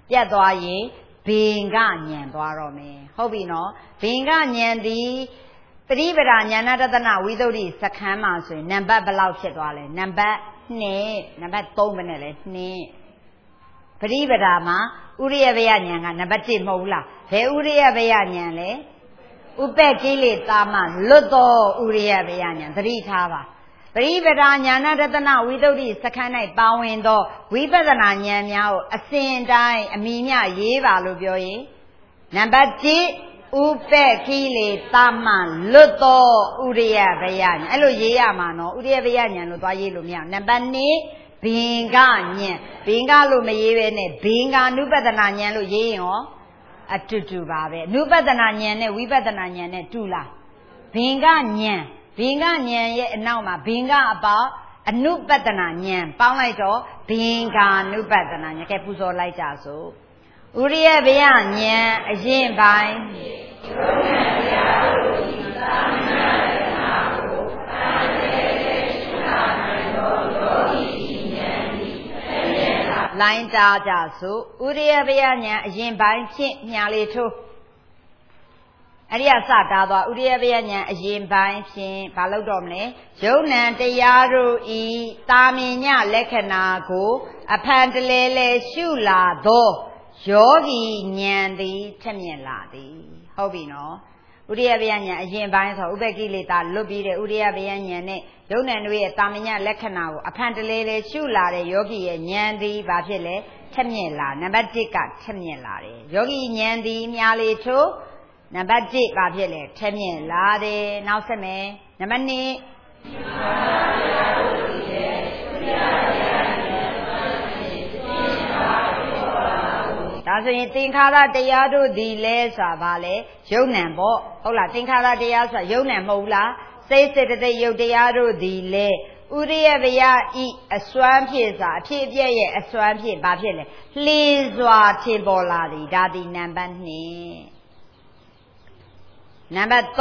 ပြတ်သွားရင်ဘင်္ဂဉာဏ်သွားတော့မယ်ဟုတ်ပြီနော်ဘင်္ဂဉာဏ်သည်ပရိပဒဉာဏတတနာဝိသုဒ္ဓိစခန်းမှာဆိုရင်နံပါတ်ဘယ်လောက်ဖြစ်သွားလဲနံပါတ်2နံပါတ်3ပဲနဲ့လေ2ပရိပဒမှာဥရိယဘယဉာဏ်ကနံပါတ်1မဟုတ်ဘူးလားဘယ်ဥရိယဘယဉာဏ်လဲဥပ္ပကိလေသာမှလွတ်သောဥရိယဘယဉာဏ်သတိထားပါပရိပဒဉာဏတတနာဝိသုဒ္ဓိစခန်း၌ပါဝင်သောဝိပဿနာဉာဏ်များကိုအစဉ်တိုင်းအမိမျှရေးပါလို့ပြောရင်နံပါတ်1ဥပ္ပကိလေသာမှလွတ်သောဥရိယဘယဉာဏ်အဲ့လိုရေးရမှာနော်ဥရိယဘယဉာဏ်လို့သွားရေးလို့မရဘူးနံပါတ်2ဘင်္ဂဉာဏ်ဘင်္ဂလို့မရေးပဲနဲ့ဘင်္ဂ ानु ပဒနာဉာဏ်လို့ရေးရင်ရောအတူပါပဲအနုပဒနာဉာဏ်နဲ့ဝိပဿနာဉာဏ်နဲ့တူလားဘင်္ဂဉာဏ်ဘင်္ဂဉာဏ်ရဲ့အနောက်မှာဘင်္ဂအပေါင်းအနုပဒနာဉာဏ်ပေါင်းလိုက်တော့ဘင်္ဂ ानु ပဒနာဉာဏ်ကဲပူဇော်လိုက်ကြစို့ဥရိယဘယဉာဏ်အရင်ပိုင်းလိုင်းတာကြစို့ဥရိယဘယဉာဏ်အရင်ပိုင်းဖြင့်ညာလေးထိုးအဲ့ဒီကစတားသွားဥရိယဘယဉာဏ်အရင်ပိုင်းဖြင့်ဘာလို့တော့မလဲယုံ nant တရားတို့ဤတာမြင်ညလက္ခဏာကိုအဖန်တလဲလဲရှုလာသောယောဂီဉာဏ်သည်ထက်မြက်လာသည်ဟုတ်ပြီနော်ဥရိယဘယဉာဏ်အရင်ပိုင်းဆိုဥပ္ပကိလေသာလွတ်ပြီးတဲ့ဥရိယဘယဉာဏ်နဲ့ယုံ nant တို့ရဲ့တာမြင်ညလက္ခဏာကိုအဖန်တလဲလဲရှုလာတဲ့ယောဂီရဲ့ဉာဏ်သည်ဘာဖြစ်လဲထက်မြက်လာနံပါတ်1ကထက်မြက်လာတယ်ယောဂီဉာဏ်သည်မြားလေးထိုးနံပါတ်1ဘာဖြစ်လဲထက်မြက်လာတယ်နောက်ဆက်မယ်နံပါတ်2ဒါဆိုရင်သင်္ခါရတရားတို့ဒီလဲဆိုတာဗာလဲယုံ nant ပေါ့ဟုတ်လားသင်္ခါရတရားဆိုတာယုံ nant မဟုတ်လားစိတ်စေတသိက်ယုတ်တရားတို့ဒီလဲဥရိယဘယဤအစွမ်းဖြင့်စာအဖြစ်အပျက်ရဲ့အစွမ်းဖြင့်ဘာဖြစ်လဲလှေစွာထင်ပေါ်လာသည်ဒါသည်နံပါတ်2နံပါတ်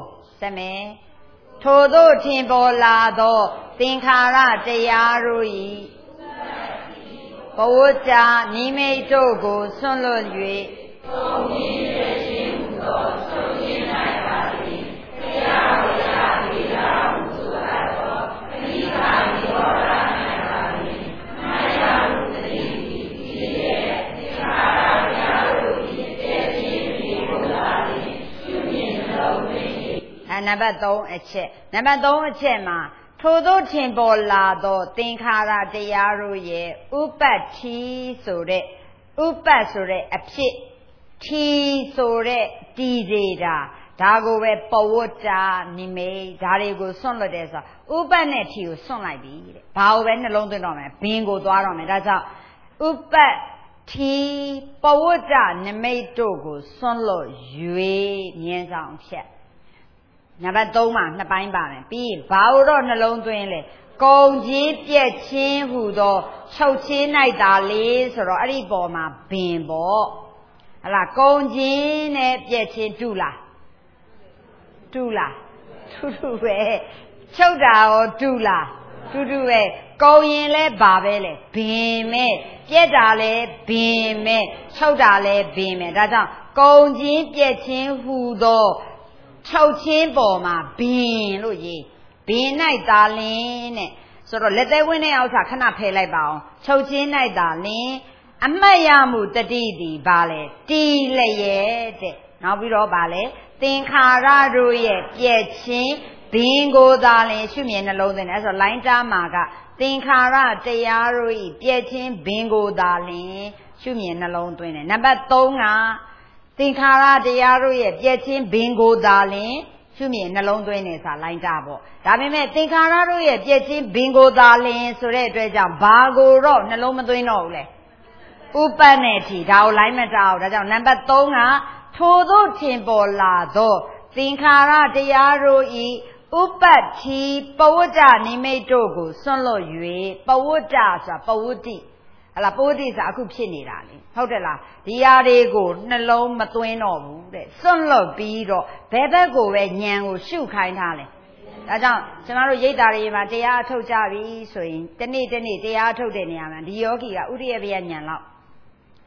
3ဆက်မယ်ထိုသို့ထင်ပေါ်လာသောသင်္ခါရတရားတို့ဤဘဝတ္တနိမိတ်တို့ကိုဆွန့်လွတ်၍သုံးမြင်ရခြင်းဟူသောဆုံးရှင်းနိုင်ပါသည်တရားဝရတိရာဟုဆိုအပ်သောအနိစ္စနိရောဓနိုင်ပါသည်မာယာဝတ္တိဒီရဲ့သင်္ခါရတရားတို့ဤတည်ခြင်းဒီကိုလာသည်ရှုမြင်လုံးသိနံပါတ်3အချက်နံပါတ်3အချက်မှာထို့သောထင်ပေါ်လာသောသင်္ခါရတရားတို့ရဲ့ဥပ္ပတ္တိဆိုတဲ့ဥပ္ပတ်ဆိုတဲ့အဖြစ်ထီဆိုတဲ့တည်စေတာဒါကိုပဲပဝတ္တနိမိတ်ဒါတွေကိုစွန့်လွတ်တယ်ဆိုဥပ္ပတ်နဲ့ထီကိုစွန့်လိုက်ပြီတဲ့ဘာကိုပဲနှလုံးသွင်းတော့မယ်ဘင်းကိုသွားတော့မယ်ဒါကြောင့်ဥပ္ပတ်ထီပဝတ္တနိမိတ်တို့ကိုစွန့်လွတ်၍မြင်းဆောင်ဖြတ်နံပါတ်3မှာနှစ်ပိုင်းပါမယ်ပြီးရင်ဘာလို့တော့နှလုံးသွင်းလဲကုံကြီးပြက်ချင်းဟူသောချုပ်ချင်းလိုက်တာလေးဆိုတော့အဲ့ဒီပေါ်မှာဘင်ပေါ့ဟလာကုံချင်းနဲ့ပြက်ချင်းတူလားတူပဲချုပ်တာရောတူလားတူပဲကုံရင်လဲဘာပဲလဲဘင်မဲ့ပြက်တာလဲဘင်မဲ့ချုပ်တာလဲဘင်မဲ့ဒါကြောင့်ကုံချင်းပြက်ချင်းဟူသောချုပ်ချင်းပေါ်မှာဘင်လို့ရေးဘင်၌သာလင်းတဲ့ဆိုတော့လက်သေးဝင်းတဲ့အောက်စာခဏဖယ်လိုက်ပါအောင်ချုပ်ချင်း၌သာလင်းအမှတ်ရမှုတတိသည်ဘာလဲတီလျက်တဲ့နောက်ပြီးတော့ဘာလဲသင်္ခါရတို့ရဲ့ပြည့်ချင်းဘင်ကိုသာလင်းရှုမြင်နှလုံးသွင်းတယ်ဆိုတော့လိုင်းတားမှာကသင်္ခါရတရားတို့ဤပြည့်ချင်းဘင်ကိုသာလင်းရှုမြင်နှလုံးသွင်းတယ်နံပါတ်3ကသင်္ခါရတရားတို့ရဲ့ပြည့်ချင်းဘင်ကိုသာလင်းရှုမြင်နှလုံးသွင်းနေစာလိုင်းတာပေါ့ဒါပေမဲ့သင်္ခါရတို့ရဲ့ပြည့်ချင်းဘင်ကိုသာလင်းဆိုတဲ့အတွက်ကြောင့်ဘာကိုတော့နှလုံးမသွင်းတော့ဘူးလေဥပ္ပတ်နဲ့ထီဒါကိုလိုင်းမတာအောင်ဒါကြောင့်နံပါတ်3ကထို့သို့ထင်ပေါ်လာသောသင်္ခါရတရားတို့ဤဥပ္ပတ္တိပဝတ္တနိမိတ်တို့ကိုစွန့်လွတ်၍ပဝတ္တဆိုတာပဝတ္တိဟလာပဝတ္တိဆိုတာအခုဖြစ်နေတာလေဟုတ်တယ်လားဒီဟာတွေကိုနှလုံးမသွင်းတော့ဘူးတဲ့စွန့်လွတ်ပြီးတော့ဘယ်ဘက်ကိုပဲဉာဏ်ကိုရှုခိုင်းထားလဲဒါကြောင့်ကျွန်တော်တို့ရိတ်တာတွေမှာတရားအထုတ်ကြပြီဆိုရင်တနေ့တရားအထုတ်တဲ့နေရာမှာဒီယောဂီကဥရိယဘယဉာဏ်လောက်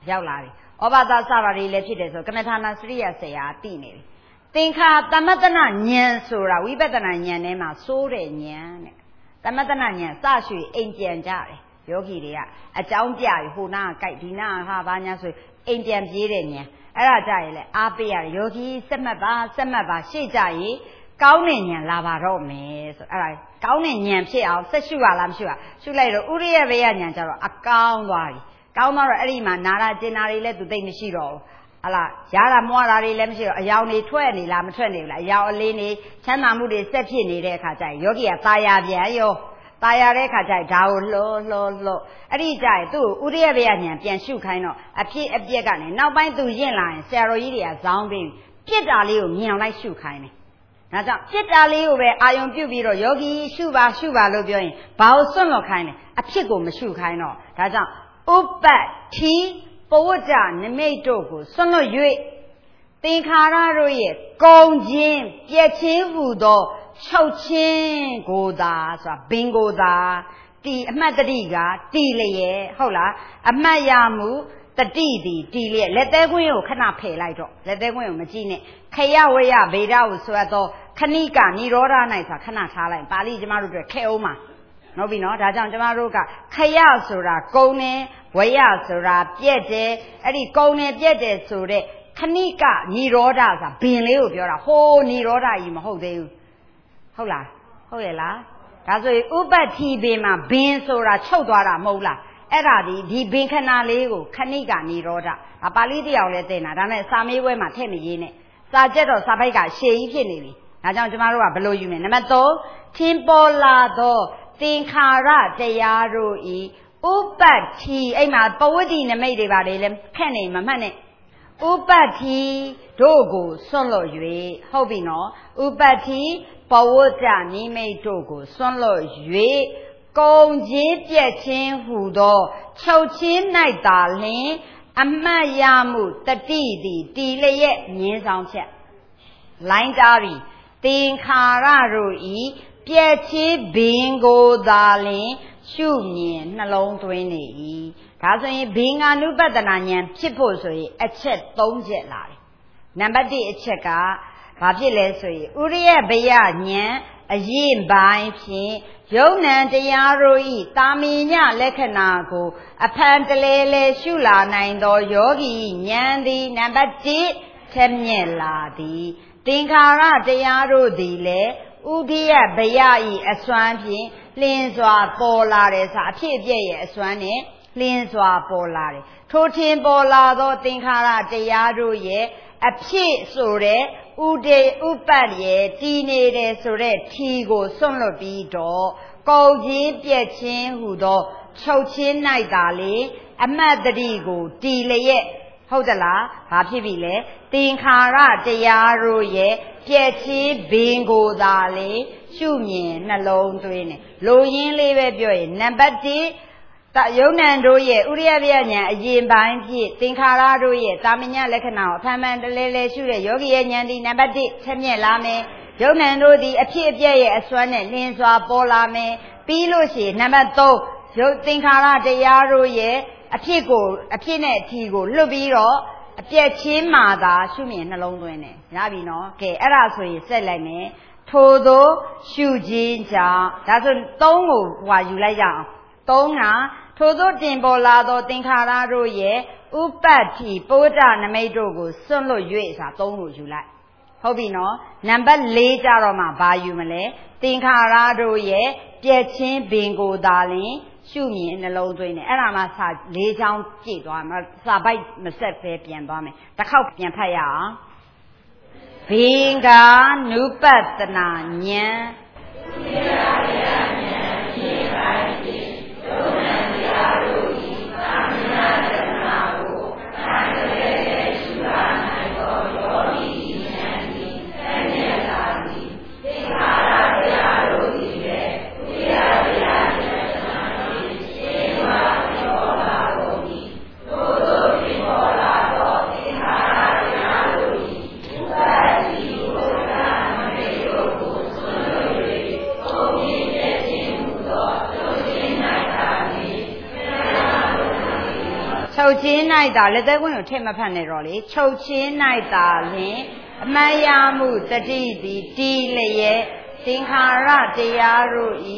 ရောက်လာတယ်ဩဘာသာစတာတွေလည်းဖြစ်တယ်ဆိုကမ္မထာနာစရိယဆရာသိနေတယ်သင်္ခါသမတ္တနာဉာဏ်ဆိုတာဝိပဿနာဉာဏ်ထဲမှာစိုးတဲ့ဉာဏ်တဲ့သမတ္တနာဉာဏ်စရွှေအိမ်ပြန်ကြတယ်ယောဂီတွေကအကြောင်းပြရဟိုနာကကြိုက်ဒီနာဟာဘာညာဆိုအိမ်ပြန်ပြေးတဲ့ဉာဏ်အဲ့ဒါကြရင်လေအားပေးရတယ်ယောဂီစက်မှတ်ပါရှေ့ကြရင်ကောင်းတဲ့ဉာဏ်လာပါတော့မယ်ဆိုအဲ့ဒါကောင်းတဲ့ဉာဏ်ဖြစ်အောင်ဆက်ရှုရလားမရှုရရှုလိုက်တော့ဥရိယဘေယဉာဏ်ကျတော့အကောင်းသွားပြီကောင်းတော့အဲ့ဒီမှာနာရာကျင်နာတွေလည်းသူသိမရှိတော့ဘူးဟလာရတာမွားတာတွေလည်းမရှိတော့အယောင်တွေထွက်နေလားမထွက်နေဘူးလားအယောင်အလေးနေချမ်းသာမှုတွေဆက်ဖြစ်နေတဲ့အခါကျရင်ယောဂီကตายာပြန်ရောตายာတဲ့အခါကျရင်ဒါကိုလှောအဲ့ဒီကျရင်သူ့ဥရိယဘေယဉာဏ်ပြန်ရှုခိုင်းတော့အဖြစ်အပျက်ကနေနောက်ပိုင်းသူရင့်လာရင်ဆရာတော်ကြီးတွေကဇောင်းပြီးပြစ်တာလေးကိုမြင်အောင်လိုက်ရှုခိုင်းတယ်ဒါကြောင့်ပြစ်တာလေးကိုပဲအာယုံပြုတ်ပြီးတော့ယောဂီရှုပါလို့ပြောရင်ဘာကိုစွန့်လွတ်ခိုင်းလဲအဖြစ်ကိုမရှုခိုင်းတော့ဒါကြောင့်ဥပ္ပတိပဝကြနမိတ်တို့ကိုစွန့်လွတ်၍သင်္ခါရတို့ရဲ့ကုံခြင်းပြည့်ချင်းဟူသောချုပ်ချင်းကိုသာဆိုတာဘင်ကိုသာတီအမှတ်တတိကတီလျက်ဟုတ်လားအမှတ်ရမှုတတိသည်တီလျက်လက်သေးခွင်းကိုခဏဖယ်လိုက်တော့လက်သေးခွင်းကိုမကြည့်နဲ့ခရဝရဗေဒဟုဆိုတော့ခဏိကនិရောဓ၌ဆိုတာခဏထားလိုက်ပါဠိကျမတို့တို့ခဲအောင်မှာဟုတ်ပြီနော်ဒါကြောင့်ကျမတို့ကခရဆိုတာကုံနေဝရဆိုတာပြက်တယ်အဲ့ဒီကုံနေပြက်တယ်ဆိုတဲ့ခဏိကនិရောဓဆိုတာဘင်လေးကိုပြောတာဟိုးនិရောဓကြီးမဟုတ်သေးဘူးဟုတ်လားဟုတ်ရဲ့လားဒါဆိုရင်ဥပ္ပတိဘင်မှာဘင်ဆိုတာချုပ်သွားတာမဟုတ်လားအဲ့ဒါဒီဘင်ခဏလေးကိုခဏိကនិရောဓပါဠိတရားလည်းသိနေတာဒါနဲ့စာမေးပွဲမှာထည့်မရေးနဲ့စာကြက်တော့စာပိုက်ကရှည်ကြီးဖြစ်နေပြီဒါကြောင့်ကျမတို့ကဘယ်လိုယူမလဲနံပါတ်3ထင်ပေါ်လာသောသင်္ခါရတရားတို့ဤဥပ္ပတိအဲ့မှာပဝတ္တိနမိတ်တွေပါတယ်လဲခက်နေမမှတ်နဲ့ဥပ္ပတိတို့ကိုစွန့်လွတ်၍ဟုတ်ပြီနော်ဥပ္ပတိပဝတ္တနိမိတ်တို့ကိုစွန့်လွတ်၍ကုံခြင်းပြည့်ခြင်းဟူသောချုပ်ချင်း၌သာလျှင်အမှတ်ရမှုတတိသည်တီလျက်မြင်းဆောင်ချက်လိုင်းတာရီသင်္ခါရတို့ဤပြည့်ချင်းဘင်ကိုသာလျှင်ရှုမြင်နှလုံးသွင်းနေ၏ဒါဆိုရင်ဘင်္ဂ ानु ပတ္တနာဉာဏ်ဖြစ်ဖို့ဆိုရင်အချက်3ချက်လာတယ်နံပါတ်1အချက်ကဘာဖြစ်လဲဆိုရင်ဥရိယဘယဉာဏ်အရင်ပိုင်းဖြင့်ယုံနံတရားတို့ဤတာမင်ညလက္ခဏာကိုအဖန်တလဲလဲရှုလာနိုင်သောယောဂီဉာဏ်သည်နံပါတ်1ထက်မြက်လာသည်သင်္ခါရတရားတို့သည်လည်းဥဒိယဘယဤအစွမ်းဖြင့်လင်းစွာပေါ်လာတယ်ဆိုအဖြစ်အပျက်ရဲ့အစွမ်းနဲ့လင်းစွာပေါ်လာတယ်ထိုထင်ပေါ်လာသောသင်္ခါရတရားတို့ရဲ့အဖြစ်ဆိုတဲ့ဥပတ်ရဲ့တည်နေတယ်ဆိုတဲ့ထီကိုစွန့်လွတ်ပြီးတော့ကုံချင်းပြက်ချင်းဟူသောချုပ်ချင်း၌သာလေအမတ်တတိကိုတည်လျက်ဟုတ်သလားဘာဖြစ်ပြီလဲသင်္ခါရတရားတို့ရဲ့ပြက်ချင်းဘင်ကိုသာလေရှုမြင်နှလုံးသွင်းတယ်လိုရင်းလေးပဲပြောရင်နံပါတ်1ယုံနံတို့ရဲ့ဥရိယဗျာဉာဏ်အရင်ပိုင်းဖြစ်သင်္ခါရတို့ရဲ့တာမညလက္ခဏာကိုအဖန်ဖန်တလဲလဲရှုတဲ့ယောဂီရဲ့ဉာဏ်ဒီနံပါတ်1ချက်မြက်လာမယ်ယုံနံတို့ဒီအဖြစ်အပျက်ရဲ့အစွမ်းနဲ့လင်းစွာပေါ်လာမယ်ပြီးလို့ရှိရင်နံပါတ်3ယုတ်သင်္ခါရတရားတို့ရဲ့အဖြစ်နဲ့အထီကိုလွတ်ပြီးတော့အပြက်ချင်းမှသာရှုမြင်နှလုံးသွင်းတယ်ရပြီနော်ကဲအဲ့ဒါဆိုရင်ဆက်လိုက်မယ်ထို့သောရှုခြင်းကြောင့်ဒါဆို3ကိုဟွာယူလိုက်ကြအောင်3ကထို့သောတင်ပေါ်လာသောသင်္ခါရတို့ရဲ့ဥပ္ပတ္တိပုဒ္ဒနမိတ်တို့ကိုစွန့်လွတ်၍ဆိုတာ3ကိုယူလိုက်ဟုတ်ပြီနော်နံပါတ်4ကြတော့မှဘာယူမလဲသင်္ခါရတို့ရဲ့ပြည့်ချင်းဘင်ကိုသာလင်ရှုမြင်နှလုံးသွင်းတယ်အဲ့ဒါမှစာ4ချောင်းပြည့်သွားမှာစာပိုက်မဆက်ပဲပြန်သွားမယ်တစ်ခေါက်ပြန်ဖတ်ရအောင်ဘင်္ဂ ानु ပတ္တနာဉာဏ်ချင်းနိုင်တာလက်သက်ကွင်းကိုထည့်မဖတ်နဲ့တော့လေချုပ်ချင်းနိုင်တာလင်အမတ်ရမှုတတိတိတီလျက်သင်္ခါရတရားတို့ဤ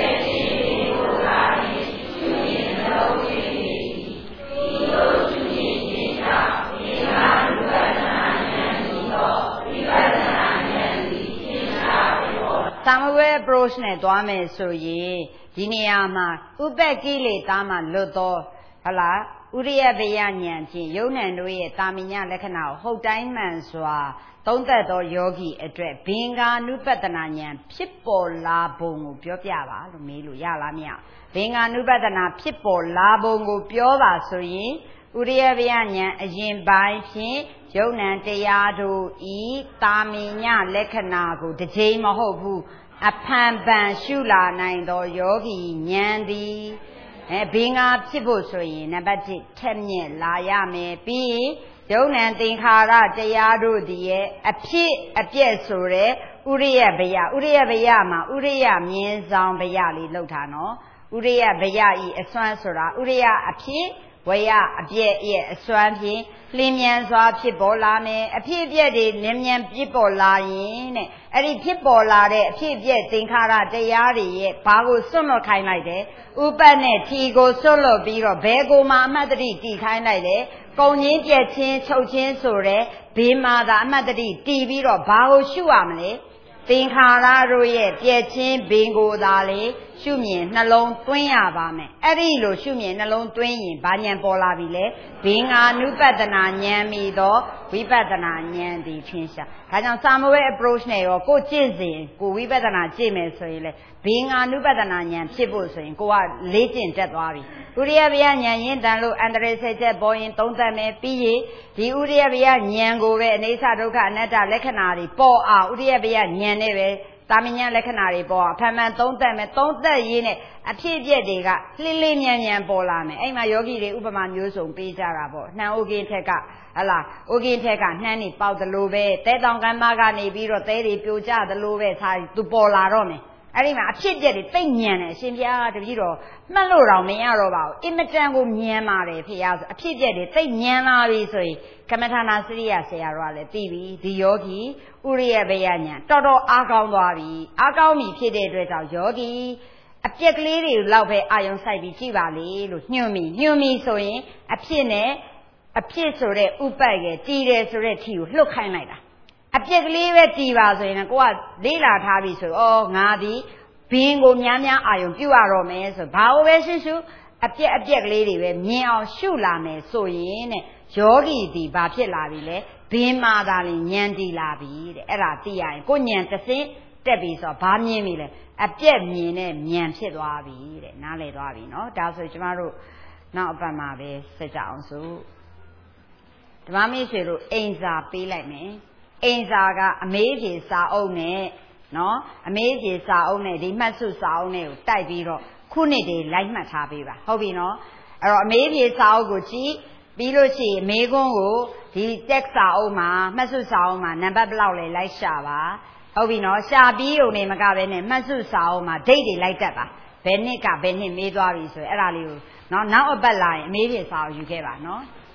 Samuel approach နဲ့သွားမယ်ဆိုရင်ဒီနေရာမှာဥပ္ပကိလေသာမှလွတ်သောဟုတ်လားဥရိယဘယဉာဏ်ဖြင့်ယုံ nant တို့ရဲ့တာမညလက္ခဏာကိုဟုတ်တိုင်းမှန်စွာသုံးသပ်သောယောဂီအတွက်ဘင်္ဂ ानु ပတနာဉာဏ်ဖြစ်ပေါ်လာပုံကိုပြောပြပါလို့မေးလို့ရလားမရဘင်္ဂ ानु ပတနာဖြစ်ပေါ်လာပုံကိုပြောပါဆိုရင်ဥရိယဘယဉာဏ်အရင်ပိုင်းဖြင့်ယုံ nant တရားတို့ဤတာမညလက္ခဏာကိုတစ်ချိန်မဟုတ်ဘူးအဖန်ပန်ရှုလာနိုင်သောယောဂီဉာဏ်သည်ဘင်္ဂါဖြစ်ဖို့ဆိုရင်နံပါတ်1ထက်မြက်လာရမယ်ပြီးရင်ယုံ nant သင်္ခါရတရားတို့သည်ရဲ့အဖြစ်အပျက်ဆိုတဲ့ဥရိယဘယမှာဥရိယမြင်းဆောင်ဘယလေးလောက်တာနော်ဥရိယဘယဤအစွမ်းဆိုတာဥရိယအဖြစ်ဝယအပြည့်ရဲ့အစွမ်းဖြင့်လင်းမြန်စွာဖြစ်ပေါ်လာမယ်အဖြစ်အပျက်တွေလင်းမြန်ဖြစ်ပေါ်လာရင်တဲ့အဲ့ဒီဖြစ်ပေါ်လာတဲ့အဖြစ်အပျက်သင်္ခါရတရားတွေရဲ့ဘာကိုစွန့်လွတ်ခိုင်းလိုက်တယ်ဥပတ်နဲ့ထီကိုစွန့်လွတ်ပြီးတော့ဘယ်ကိုမှအမှတ်တရတည်ခိုင်းလိုက်တယ်ကုံချင်းပြက်ချင်းချုပ်ချင်းဆိုတဲ့ဘေးမှာသာအမှတ်တရတည်ပြီးတော့ဘာကိုရှုရမလဲသင်္ခါရတို့ရဲ့ပြက်ချင်းဘင်ကိုသာလေရှုမြင်နှလုံးသွင်းရပါမယ်အဲ့ဒီလိုရှုမြင်နှလုံးသွင်းရင်ဘာဉာဏ်ပေါ်လာပြီလဲဘင်္ဂ ानु ပတနာဉာဏ်မိသောဝိပဿနာဉာဏ်သည်ထင်ရှားဒါကြောင့် Samuel approach နဲ့ရောကိုကျင့်စဉ်ကိုဝိပဿနာကျင့်မယ်ဆိုရင်လေဘင်္ဂ ानु ပတနာဉာဏ်ဖြစ်ဖို့ဆိုရင်ကိုကလေ့ကျင့်တက်သွားပြီဥရိယဘယဉာဏ်ရင်းတန်လို့အန္တရာယ်ဆက်ချက်ပေါ်ရင်သုံးသပ်မယ်ပြီးရင်ဒီဥရိယဘယဉာဏ်ကိုပဲအနေဆဒုက္ခအနတ္တလက္ခဏာတွေပေါ်အောင်ဥရိယဘယဉာဏ်နဲ့ပဲတာမညလက္ခဏာတွေပေါ်အောင်ဖန်ဖန်သုံးသပ်မယ်သုံးသပ်ရင်းနဲ့အဖြစ်အပျက်တွေကလှိမြန်မြန်ပေါ်လာမယ်အဲ့မှာယောဂီတွေဥပမာမျိုးစုံပေးကြတာပေါ့နှံဥကင်းထက်ကဟလာဥကင်းထက်ကနှမ်းနေပေါက်သလိုပဲတဲတောင်ကမ်းမကနေပြီးတော့တဲတွေပြိုကျသလိုပဲစာသူပေါ်လာတော့မယ်အဲ့ဒီမှာအဖြစ်အပျက်တွေတိတ်ညံတယ်အရှင်ဘုရားတပည့်တော်မှတ်လို့တော့မရတော့ပါဘူးအင်မတန်ကိုညံပါတယ်ဖေရဆိုအဖြစ်အပျက်တွေတိတ်ညံလာပြီဆိုရင်ကမ္မထာနာစရိယဆရာတော်ကလည်းသိပြီဒီယောဂီဥရိယဘယဉာဏ်တော်တော်အားကောင်းသွားပြီအားကောင်းပြီဖြစ်တဲ့အတွက်ကြောင့်ယောဂီအပြက်ကလေးတွေလောက်ပဲအာယုံဆိုင်ပြီးကြည့်ပါလေလို့ညွှန်မိဆိုရင်အဖြစ်နဲ့အဖြစ်ဆိုတဲ့ဥပတ်ရဲ့တည်တယ်ဆိုတဲ့ထီကိုလှုပ်ခိုင်းလိုက်တာအပြက်ကလေးပဲတည်ပါဆိုရင်ကိုကလေးလာထားပြီဆိုငါဒီဘင်းကိုများများအာယုံပြုတ်ရတော့မယ်ဆိုဘာလို့ပဲရှုအပြက်ကလေးတွေပဲမြင်အောင်ရှုလာမယ်ဆိုရင်တဲ့ယောဂီဒီဘာဖြစ်လာပြီလဲဘင်းမာသာလင်ဉာဏ်တည်လာပြီတဲ့အဲ့ဒါသိရရင်ကိုဉာဏ်တစ်စင်းတက်ပြီဆိုတော့ဘာမြင်ပြီလဲအပြက်မြင်တဲ့ဉာဏ်ဖြစ်သွားပြီတဲ့နားလည်သွားပြီနော်ဒါဆိုကျမတို့နောက်အပတ်မှာပဲဆက်ကြအောင်စို့ဓမ္မမိတ်ဆွေတို့အိမ်စာပေးလိုက်မယ်အိမ်စာကအမေးဖြေစာအုပ်နဲ့နော်အမေးဖြေစာအုပ်နဲ့ဒီမှတ်စုစာအုပ်နဲ့ကိုတိုက်ပြီးတော့ခုနှစ်တွေလိုက်မှတ်ထားပေးပါဟုတ်ပြီနော်အဲ့တော့အမေးဖြေစာအုပ်ကိုကြည့်ပြီးလို့ရှိရင်မေခွန်းကိုဒီ text စာအုပ်မှာမှတ်စုစာအုပ်မှာနံပါတ်ဘယ်လောက်လဲလိုက်ရှာပါဟုတ်ပြီနော်ရှာပြီးုံနဲ့မကပဲနဲ့မှတ်စုစာအုပ်မှာဒိတ်တွေလိုက်တက်ပါဘယ်နှစ်ကဘယ်နှစ်မေးသွားပြီဆိုရင်အဲ့ဒါလေးကိုနော်နောက်အပတ်လာရင်အမေးဖြေစာအုပ်ယူခဲ့ပါနော်